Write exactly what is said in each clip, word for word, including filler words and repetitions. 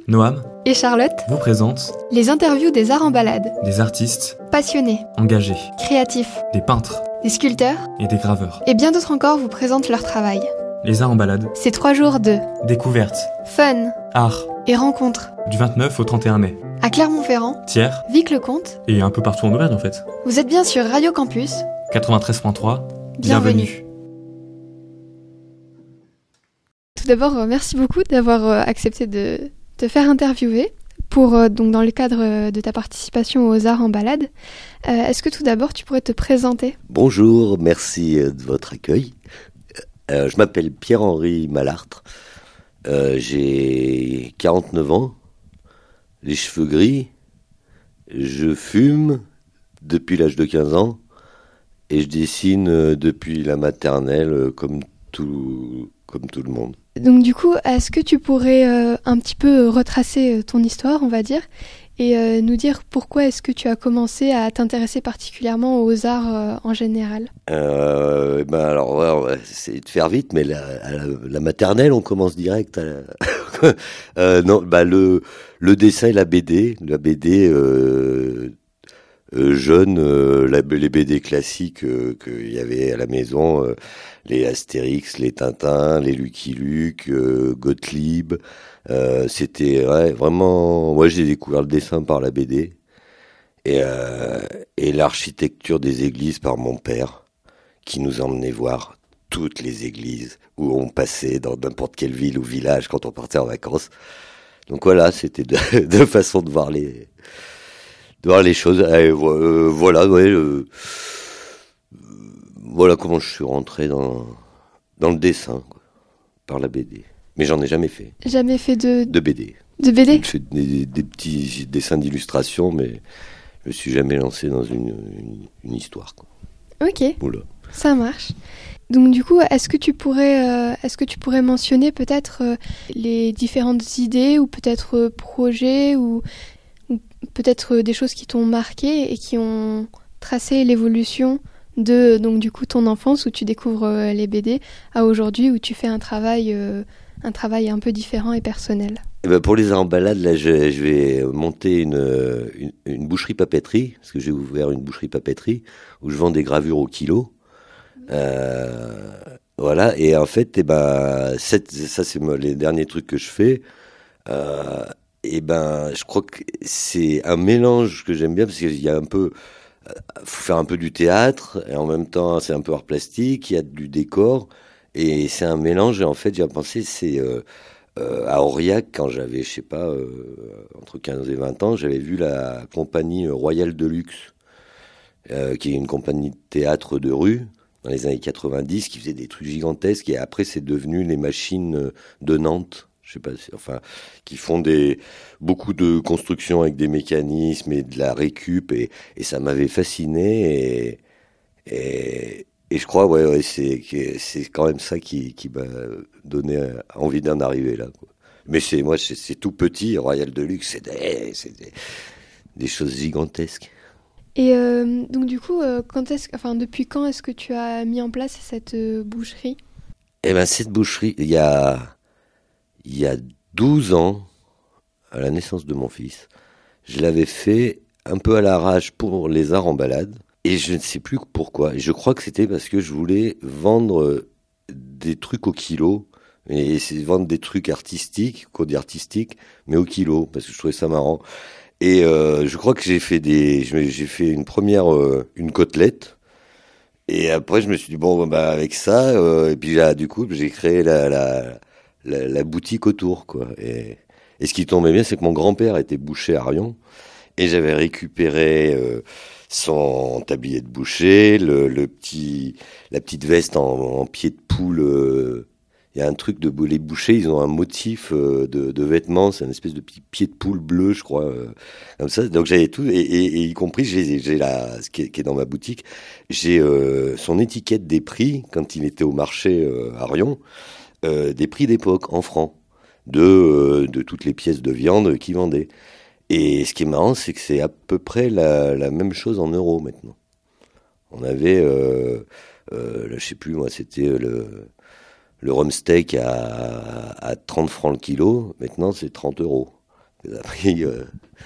Noam et Charlotte vous présentent les interviews des arts en balade. des artistes Passionnés, engagés, créatifs, des peintres des sculpteurs et des graveurs. et bien d'autres encore vous présentent leur travail. Les arts en balade, C'est trois jours de découvertes, fun art, et rencontres du vingt-neuf au trente et un mai. à Clermont-Ferrand, Thiers Vic-le-Comte. et un peu partout en Auvergne en fait. Vous êtes bien sur Radio Campus. quatre-vingt-treize virgule trois, Bienvenue. bienvenue. Tout d'abord, euh, merci beaucoup d'avoir euh, accepté de te faire interviewer pour, euh, donc, dans le cadre euh, de ta participation aux arts en balade. Euh, est-ce que tout d'abord, tu pourrais te présenter ? Bonjour, merci euh, de votre accueil. Euh, je m'appelle Pierre-Henri Malartre. Euh, j'ai quarante-neuf ans, les cheveux gris. Je fume depuis l'âge de quinze ans et je dessine euh, depuis la maternelle euh, comme tout, comme tout le monde. Donc du coup, est-ce que tu pourrais euh, un petit peu retracer euh, ton histoire, on va dire, et euh, nous dire pourquoi est-ce que tu as commencé à t'intéresser particulièrement aux arts euh, en général ? Euh, ben alors, ouais, on va essayer de faire vite, mais la, à la, la maternelle, on commence direct. À la... euh, non, bah le le dessin et la B D, la B D euh, euh, jeune, euh, la, les B D classiques euh, qu'il y avait à la maison, euh, les Astérix, les Tintins, les Lucky Luke, euh, Gottlieb. Euh, c'était ouais, vraiment. Moi, j'ai découvert le dessin par la B D et euh, et l'architecture des églises par mon père, qui nous emmenait voir toutes les églises où on passait dans n'importe quelle ville ou village quand on partait en vacances. Donc voilà, c'était deux, deux façons de voir les, de voir les choses. Et euh, voilà, ouais, euh, voilà comment je suis rentré dans, dans le dessin, quoi, par la B D. Mais j'en ai jamais fait. Jamais fait de, De B D. de B D ? Je fais des, des petits dessins d'illustration, mais je me suis jamais lancé dans une, une, une histoire, quoi. Ok, Oula. ça marche. Donc du coup, est-ce que tu pourrais, euh, est-ce que tu pourrais mentionner peut-être euh, les différentes idées ou peut-être euh, projets ou, ou peut-être euh, des choses qui t'ont marqué et qui ont tracé l'évolution de donc du coup ton enfance où tu découvres euh, les B D à aujourd'hui où tu fais un travail, euh, un travail un peu différent et personnel. Eh ben pour les arts en balade, là, je, je vais monter une, une, une boucherie-papeterie, parce que j'ai ouvert une boucherie-papeterie où je vends des gravures au kilo. Euh, voilà, et en fait, eh ben, cette, ça c'est les derniers trucs que je fais. Euh, et ben, je crois que c'est un mélange que j'aime bien parce qu'il y a un peu, faut faire un peu du théâtre et en même temps c'est un peu art plastique, il y a du décor et c'est un mélange. Et en fait, j'ai pensé, c'est euh, euh, à Aurillac quand j'avais, je sais pas, euh, entre quinze et vingt ans, j'avais vu la compagnie Royale de Luxe, euh, qui est une compagnie de théâtre de rue dans les années quatre-vingt-dix, qui faisait des trucs gigantesques, et après c'est devenu les machines de Nantes, je sais pas, enfin, qui font des beaucoup de constructions avec des mécanismes et de la récup, et, et ça m'avait fasciné, et, et, et je crois, ouais, ouais, c'est, c'est quand même ça qui, qui m'a donné envie d'en arriver là, quoi. Mais c'est, moi, c'est, c'est tout petit, Royal de Luxe, c'est des, c'est des, des choses gigantesques. Et euh, donc du coup, euh, quand est-ce, enfin depuis quand est-ce que tu as mis en place cette euh, boucherie ? Eh ben cette boucherie, il y a il y a douze ans, à la naissance de mon fils, je l'avais fait un peu à l'arrache pour les arts en balade, et je ne sais plus pourquoi. Je crois que c'était parce que je voulais vendre des trucs au kilo, et c'est vendre des trucs artistiques, qu'on dit artistiques, mais au kilo, parce que je trouvais ça marrant. Et euh, je crois que j'ai fait des, j'ai fait une première, euh, une côtelette. Et après, je me suis dit bon, bah avec ça, euh, et puis là, du coup, j'ai créé la la, la, la boutique autour, quoi. Et, et ce qui tombait bien, c'est que mon grand-père était boucher à Rion, et j'avais récupéré euh, son tablier de boucher, le, le petit, la petite veste en, en pied de poule. Euh, Il y a un truc de les bouchers, ils ont un motif euh, de, de vêtements, c'est une espèce de petit pied de poule bleu, je crois, euh, comme ça. Donc j'avais tout, et, et, et y compris, j'ai, j'ai la, ce qui est, qui est dans ma boutique, j'ai euh, son étiquette des prix quand il était au marché euh, à Rion, euh, des prix d'époque en francs de euh, de toutes les pièces de viande qu'il vendait. Et ce qui est marrant, c'est que c'est à peu près la, la même chose en euros maintenant. On avait, euh, euh, là, je sais plus moi, c'était le Le rhum steak à, à trente francs le kilo, maintenant c'est trente euros. Ça a pris euh,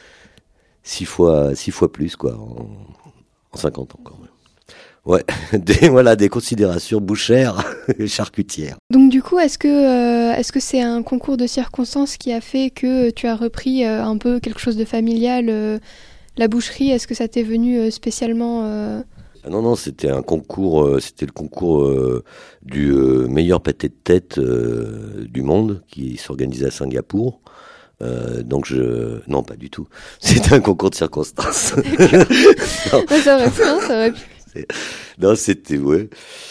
six fois, six fois plus, quoi, en, en cinquante ans, quand même. Ouais, des, voilà, des considérations bouchères et charcutières. Donc du coup, est-ce que euh, est-ce que c'est un concours de circonstances qui a fait que tu as repris euh, un peu quelque chose de familial, euh, la boucherie? Est-ce que ça t'est venu euh, spécialement euh... Ah non, non, c'était un concours, euh, c'était le concours euh, du euh, meilleur pâté de tête euh, du monde qui s'organisait à Singapour. Euh, donc je... Non, pas du tout. C'était un concours de circonstances. Non. Ouais, ça aurait pu, hein, ça aurait pu. C'est- Non, c'était, ouais.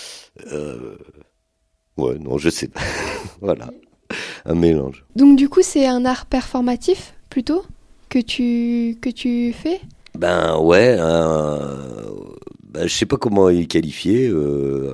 Euh... Ouais, non, je sais pas. Voilà, un mélange. Donc du coup, c'est un art performatif plutôt que tu que tu fais? Ben ouais, un... ben, je sais pas comment il qualifier. Euh...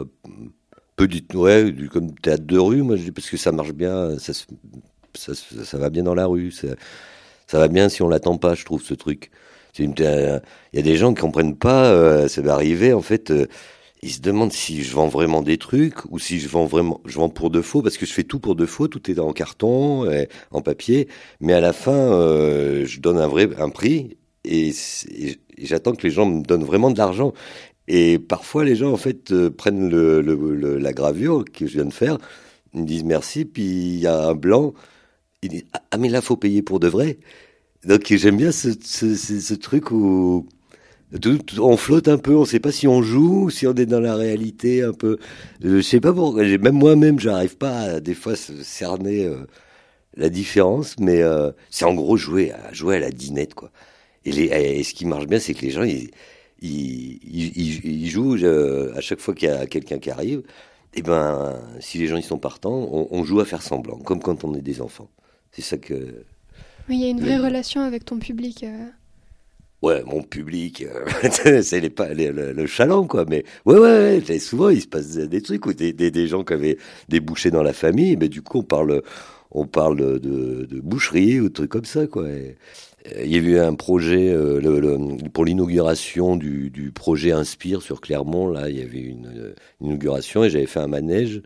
Peu du... Ouais, du... comme théâtre de rue, moi je dis parce que ça marche bien, ça, se- ça, se- ça va bien dans la rue. Ça, ça va bien si on l'attend pas, je trouve, ce truc. C'est une- Il y a des gens qui comprennent pas, euh, ça va arriver, en fait, euh, ils se demandent si je vends vraiment des trucs ou si je vends vraiment, je vends pour de faux, parce que je fais tout pour de faux, tout est en carton, et en papier, mais à la fin, euh, je donne un vrai, un prix, et, c'est- et j'attends que les gens me donnent vraiment de l'argent. Et parfois, les gens, en fait, euh, prennent le, le- le- la gravure que je viens de faire, ils me disent merci, puis il y a un blanc, ils disent ah, ah, mais là, faut payer pour de vrai. Donc j'aime bien ce, ce, ce, ce truc où tout- tout- on flotte un peu, on sait pas si on joue, si on est dans la réalité un peu. Je sais pas pourquoi, j'ai- même moi-même, j'arrive pas à, des fois, se cerner euh, la différence, mais euh, c'est en gros jouer à jouer à la dinette, quoi. Et, les, et ce qui marche bien, c'est que les gens, ils, ils, ils, ils- ils jouent euh, à chaque fois qu'il y a quelqu'un qui arrive. Et ben, si les gens ils sont partants, on, on joue à faire semblant, comme quand on est des enfants. C'est ça que. Oui, il y a une vraie Le- relation avec ton public. euh. Ouais, mon public, euh, c'est les, pas- les- le, le chaland, quoi. Mais ouais, ouais, ouais, souvent il se passe des trucs où des, des, des gens qui avaient des bouchers dans la famille, mais du coup on parle, on parle de, de boucherie ou de trucs comme ça, quoi. Et, euh, il y a eu un projet euh, le, le- pour l'inauguration du, du projet Inspire sur Clermont. Là, il y avait une, une inauguration et j'avais fait un manège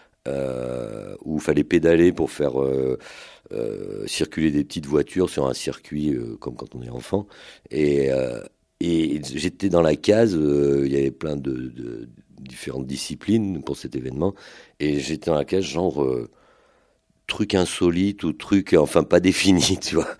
euh, où il fallait pédaler pour faire euh, euh, circuler des petites voitures sur un circuit euh, comme quand on est enfant. Et, euh, et j'étais dans la case, euh, il y avait plein de, de différentes disciplines pour cet événement. Et j'étais dans la case genre euh, truc insolite ou truc, enfin pas défini, tu vois.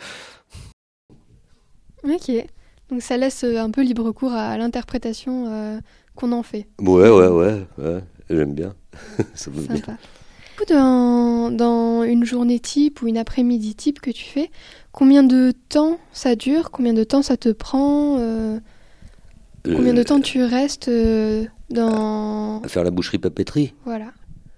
Ok. Donc ça laisse euh, un peu libre cours à l'interprétation euh, qu'on en fait. Ouais, ouais, ouais, ouais, j'aime bien. Ça me bien. Sympa. Du coup, dans, dans une journée type ou une après-midi type que tu fais, combien de temps ça dure? Combien de temps ça te prend euh, Combien de Euh, temps tu restes euh, dans... à faire la boucherie-papeterie. Voilà.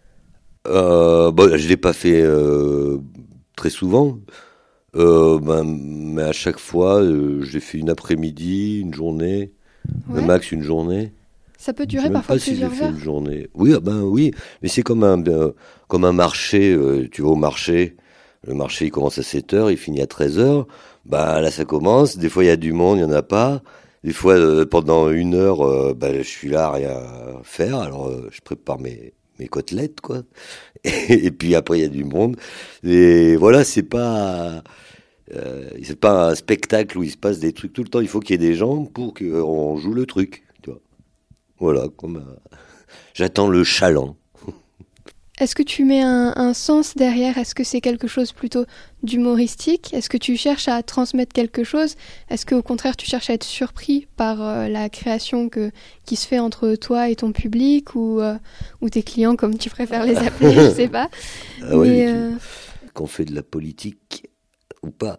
Euh, bon, je l'ai pas fait euh, très souvent, euh, ben, mais à chaque fois, euh, j'ai fait une après-midi, une journée, le Ouais. max une journée. Ça peut Je sais durer même parfois pas si j'ai plusieurs fait heures. une journée. Oui, ah ben oui, mais c'est comme un euh, comme un marché. Euh, tu vas au marché, le marché il commence à sept heures, il finit à treize heures. Bah là ça commence. Des fois il y a du monde, il y en a pas. Des fois euh, pendant une heure, euh, bah, je suis là rien à faire. Alors euh, je prépare mes mes côtelettes quoi. Et, et puis après il y a du monde. Et voilà, c'est pas euh, c'est pas un spectacle où il se passe des trucs tout le temps. Il faut qu'il y ait des gens pour qu'on joue le truc. Tu vois. Voilà, comme euh, j'attends le chaland. Est-ce que tu mets un, un sens derrière? Est-ce que c'est quelque chose plutôt d'humoristique? Est-ce que tu cherches à transmettre quelque chose? Est-ce qu'au contraire tu cherches à être surpris par euh, la création que, qui se fait entre toi et ton public ou, euh, ou tes clients comme tu préfères les appeler, je sais pas. Ah ouais, Mais, tu- euh, qu'on fait de la politique ou pas.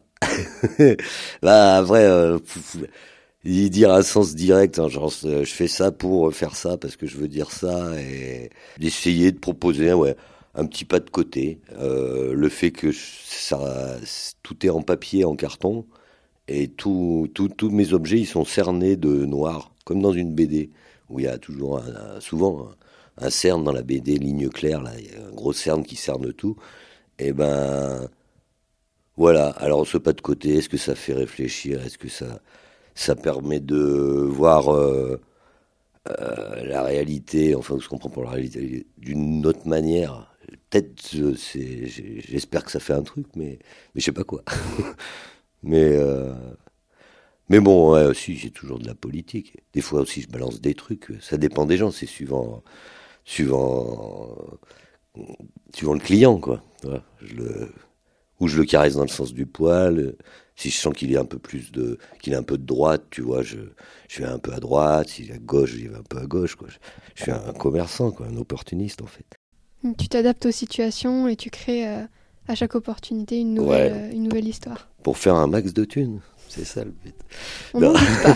Bah vrai, euh, f- f- y dire un sens direct, hein, genre euh, je fais ça pour faire ça parce que je veux dire ça et d'essayer de proposer ouais, un petit pas de côté. Euh, le fait que je- ça, tout est en papier, en carton et tout, tout- tous mes objets ils sont cernés de noir, comme dans une B D où il y a toujours un- un- souvent un, un cerne dans la B D, ligne claire, là, il y a un gros cerne qui cerne tout. Et ben voilà, alors ce pas de côté, est-ce que ça fait réfléchir? Est-ce que ça, ça permet de voir euh, euh, la réalité, enfin ce qu'on prend pour la réalité, d'une autre manière? peut-être, euh, c'est, j'ai- j'espère que ça fait un truc, mais, mais je sais pas quoi. mais, euh, mais bon, ouais, aussi, j'ai toujours de la politique. Des fois aussi, je balance des trucs. Ça dépend des gens, c'est suivant, suivant, suivant le client, quoi. Voilà, je le, ou je le caresse dans le sens du poil. Si je sens qu'il est un peu plus de, qu'il est un peu de droite, tu vois, je, je vais un peu à droite. S'il est à gauche, j'y vais un peu à gauche, quoi. Je, je suis un commerçant, quoi, un opportuniste, en fait. Tu t'adaptes aux situations et tu crées euh, à chaque opportunité une nouvelle, Ouais. euh, une nouvelle histoire. Pour faire un max de thunes, c'est ça le but. On Non. n'en doute pas.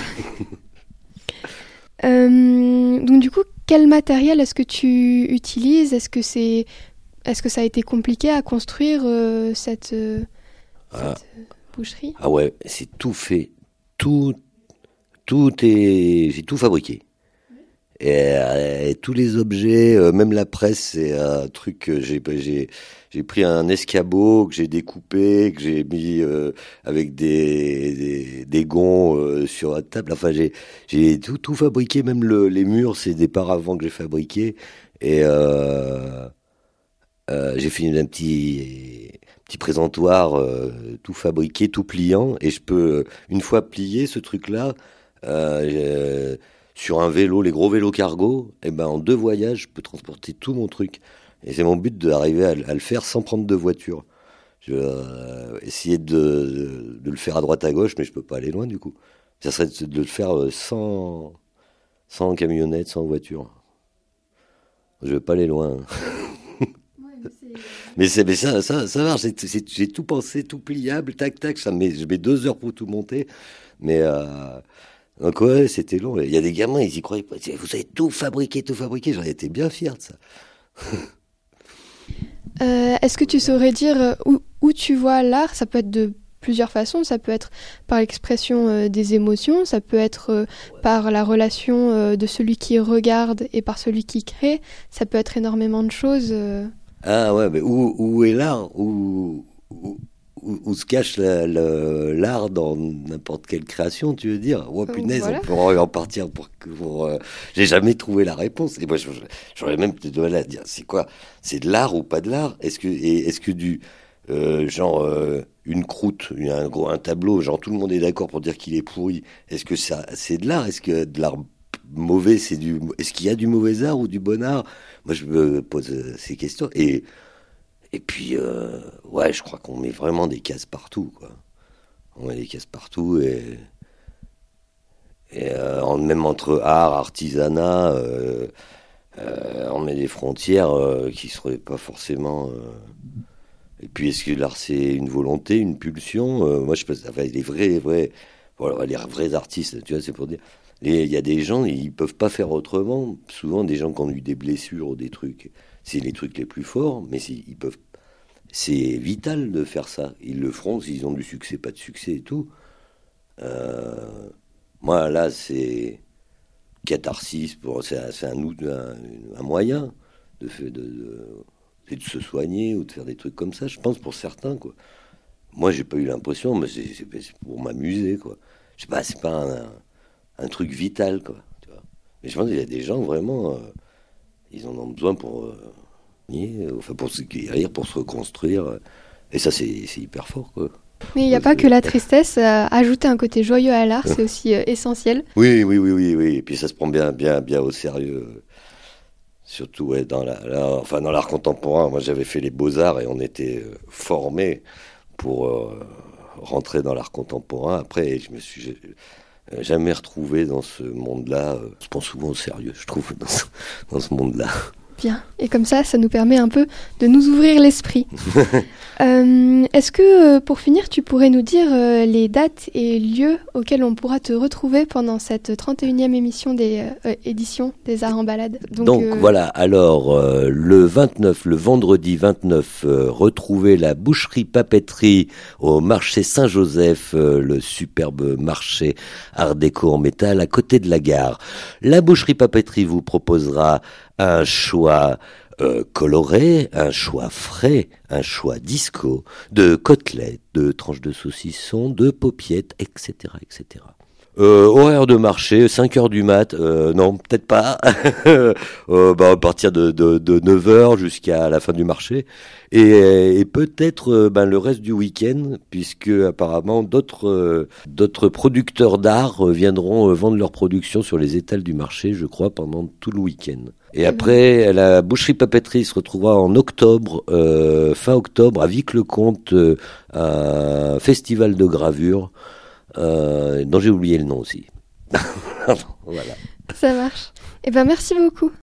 Euh, donc du coup, quel matériel est-ce que tu utilises? Est-ce que c'est, est-ce que ça a été compliqué à construire euh, cette, euh, Ah. cette euh, boucherie? Ah ouais, c'est tout fait, tout, tout est, j'ai tout fabriqué. Et, euh, et tous les objets, euh, même la presse, c'est un truc que j'ai, j'ai, j'ai pris un escabeau que j'ai découpé, que j'ai mis euh, avec des, des, des gonds euh, sur la table. Enfin, j'ai, j'ai tout, tout fabriqué, même le, les murs, c'est des paravents que j'ai fabriqués. Et euh, euh, j'ai fini d'un petit, petit présentoir euh, tout fabriqué, tout pliant. Et je peux, une fois plié ce truc-là, euh, sur un vélo, les gros vélos cargo, et ben en deux voyages, je peux transporter tout mon truc. Et c'est mon but d'arriver à, à le faire sans prendre de voiture. Je vais euh, essayer de, de, de le faire à droite à gauche, mais je peux pas aller loin du coup. Ça serait de, de le faire sans, sans camionnette, sans voiture. Je vais pas aller loin. Mais, c'est, mais ça, ça, ça marche. C'est, c'est, j'ai tout pensé, tout pliable, tac, tac. Ça met, je mets deux heures pour tout monter. Mais euh, donc ouais, c'était long. Il y a des gamins, ils y croyaient pas. Vous avez tout fabriqué, tout fabriqué. J'en étais bien fier de ça. Euh, est-ce que tu saurais dire euh, où, où tu vois l'art? Ça peut être de plusieurs façons. Ça peut être par l'expression euh, des émotions. Ça peut être euh, par la relation euh, de celui qui regarde et par celui qui crée. Ça peut être énormément de choses. euh. Ah ouais, mais où, où est l'art? Où, où, où, où se cache la- la- l'art dans n'importe quelle création, tu veux dire? Oh Euh, punaise, voilà. on pourrait en partir pour... que- pour euh, J'ai jamais trouvé la réponse. Et moi, je- je- j'aurais même de mal à dire, c'est quoi? C'est de l'art ou pas de l'art? Est-ce que, et est-ce que du... euh, genre, euh, une croûte, un, gros, un tableau, genre tout le monde est d'accord pour dire qu'il est pourri. Est-ce que ça, c'est de l'art? Est-ce que de l'art mauvais, c'est du... Est-ce qu'il y a du mauvais art ou du bon art? Moi, je me pose euh, ces questions. Et... Et puis, euh, ouais, je crois qu'on met vraiment des cases partout, quoi. On met des cases partout et, et euh, en- même entre art, artisanat, euh, euh, on met des frontières euh, qui seraient pas forcément. euh, Et puis, est-ce que l'art c'est une volonté, une pulsion? Euh, Moi, je pense, enfin, les vrais, les vrais, voilà, les vrais artistes, tu vois, c'est pour dire. Les- Il y a des gens, ils peuvent pas faire autrement. Souvent, des gens qui ont eu des blessures ou des trucs, c'est les trucs les plus forts, mais c'est- ils peuvent. C'est vital de faire ça. Ils le feront s'ils ont du succès, pas de succès et tout. Euh, Moi, là, c'est catharsis. Pour, c'est un, c'est un, out- un- un moyen de, fait- de, de, c'est de se soigner ou de faire des trucs comme ça, je pense, pour certains, quoi. Moi, j'ai pas eu l'impression, mais c'est, c'est- c'est pour m'amuser, quoi. Je sais pas, c'est pas un, un- un truc vital, quoi. Tu vois. Mais je pense qu'il y a des gens, vraiment, euh, ils en ont besoin pour... euh, nier, enfin pour se guérir, pour se reconstruire. euh, Et ça, c'est c'est hyper fort, quoi. Mais il n'y a Parce pas que- que la tristesse. euh, ajouter un côté joyeux à l'art, c'est aussi euh, essentiel. Oui, oui, oui, oui, oui. Et puis ça se prend bien, bien, bien au sérieux. euh, Surtout, ouais, dans la, la- enfin, dans l'art contemporain. Moi, j'avais fait les beaux-arts et on était euh, formés pour euh, rentrer dans l'art contemporain. Après, je me suis j'ai- euh, jamais retrouvé dans ce monde-là. euh, On se prend souvent au sérieux, je trouve, dans ce, dans ce monde-là. Bien. Et comme ça, ça nous permet un peu de nous ouvrir l'esprit. Euh, est-ce que, euh, pour finir, tu pourrais nous dire euh, les dates et lieux auxquels on pourra te retrouver pendant cette trente et unième émission des euh, éditions des Arts en Balade? Donc, euh, voilà, alors euh, le vingt-neuf, le vendredi vingt-neuf, euh, retrouvez la boucherie-papeterie au marché Saint-Joseph, euh, le superbe marché art déco en métal à côté de la gare. La boucherie-papeterie vous proposera un choix euh, coloré, un choix frais, un choix disco, de côtelettes, de tranches de saucisson, de paupiettes, et cetera, et cetera. Euh, horaire de marché, cinq heures du mat, euh, non, peut-être pas. euh, bah, à partir de, de, de neuf heures jusqu'à la fin du marché. Et, et peut-être euh, ben, le reste du week-end, puisque apparemment d'autres euh, d'autres producteurs d'art euh, viendront euh, vendre leurs productions sur les étals du marché, je crois, pendant tout le week-end. Et après, la boucherie-papeterie se retrouvera en octobre, euh, fin octobre, à Vic-le-Comte, euh, un festival de gravure. Euh, dont j'ai oublié le nom aussi. Voilà. Ça marche. Eh ben, merci beaucoup.